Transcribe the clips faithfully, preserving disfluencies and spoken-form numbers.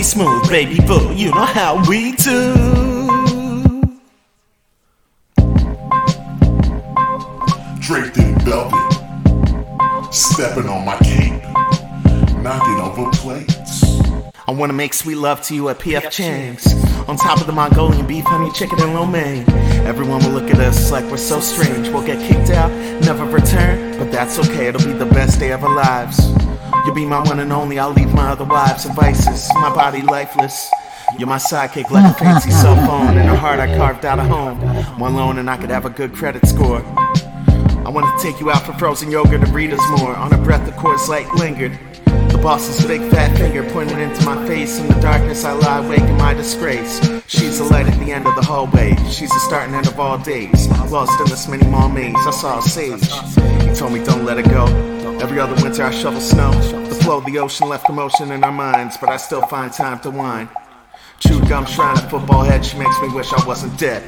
smooth, baby boo, you know how we do. Draped in velvet, stepping on my cape, knocking over plates. I wanna make sweet love to you at P F Chang's, on top of the Mongolian beef, honey chicken and lo mein. Everyone will look at us like we're so strange. We'll get kicked out, never return, but that's okay, it'll be the best day of our lives. You'll be my one and only, I'll leave my other wives and vices, my body lifeless. You're my sidekick like a fancy cell phone. In her heart I carved out a home, one loan and I could have a good credit score. I wanted to take you out for frozen yogurt and Rita's more. On her breath the Coors Light lingered. The boss's big fat finger pointed into my face. In the darkness I lie awake in my disgrace. She's the light at the end of the hallway. She's the start and end of all days. Lost in this mini mall maze, I saw a sage. He told me don't let it go. Every other winter I shovel snow. The flow of the ocean left emotion in our minds, but I still find time to whine. Chewed gum shrine a football head, she makes me wish I wasn't dead.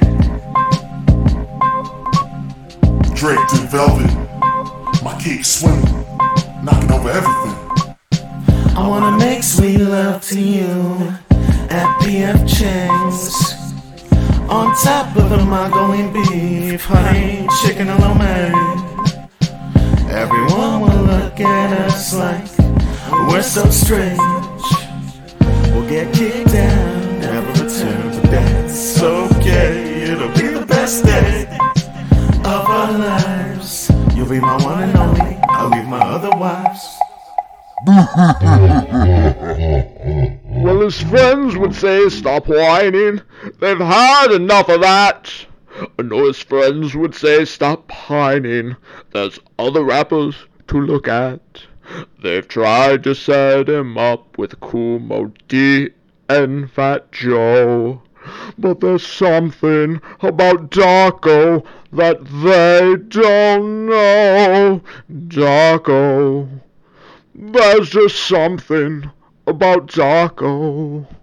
Draped in velvet, my cape swimming, knocking over everything. I wanna make sweet love to you at P F Chang's, on top of the Mongolian beef, honey chicken and lo mein. Everyone will look at us like we're so strange. We'll get kicked down, never return, but that's okay. It'll be the best day of our lives. You'll be my one and only, I'll leave my other wives. Well, his friends would say, stop whining, they've had enough of that. I know his friends would say, stop pining, there's other rappers to look at. They've tried to set him up with Kool Moe Dee and Fat Joe, but there's something about Darko that they don't know. Darko, there's just something about Darko.